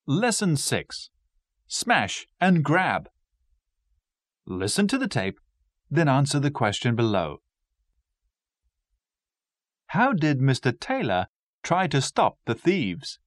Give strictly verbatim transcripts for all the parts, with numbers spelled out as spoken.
Lesson six. Smash and Grab. Listen to the tape, then answer the question below. How did Mister Taylor try to stop the thieves?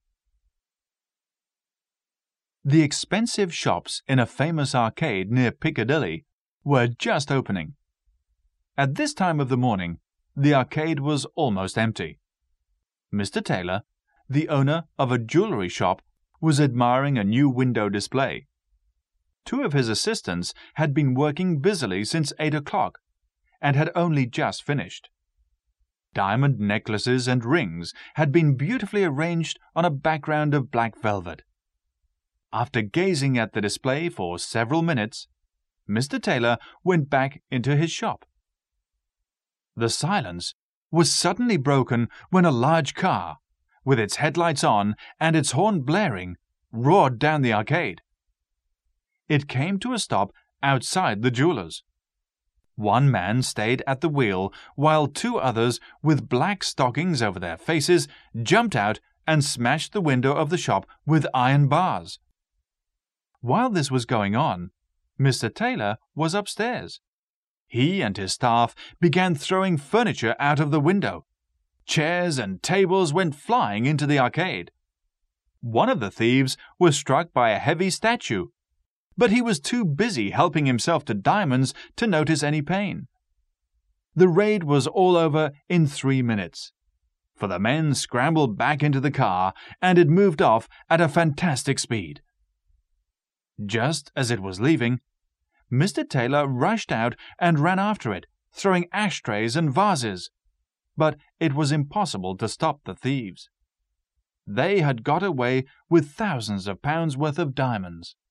The expensive shops in a famous arcade near Piccadilly were just opening. At this time of the morning, the arcade was almost empty. Mister Taylor, the owner of a jewelry shop, was admiring a new window display. Two of his assistants had been working busily since eight o'clock and had only just finished. Diamond necklaces and rings had been beautifully arranged on a background of black velvet. After gazing at the display for several minutes, Mister Taylor went back into his shop. The silence was suddenly broken when a large car, with its headlights on and its horn blaring, roared down the arcade. It came to a stop outside the jeweler's. One man stayed at the wheel while two others, with black stockings over their faces, jumped out and smashed the window of the shop with iron bars. While this was going on, Mister Taylor was upstairs. He and his staff began throwing furniture out of the window. Chairs and tables went flying into the arcade. One of the thieves was struck by a heavy statue, but he was too busy helping himself to diamonds to notice any pain. The raid was all over in three minutes, for the men scrambled back into the car and it moved off at a fantastic speed. Just as it was leaving, Mister Taylor rushed out and ran after it, throwing ashtrays and vases. But it was impossible to stop the thieves. They had got away with thousands of pounds worth of diamonds.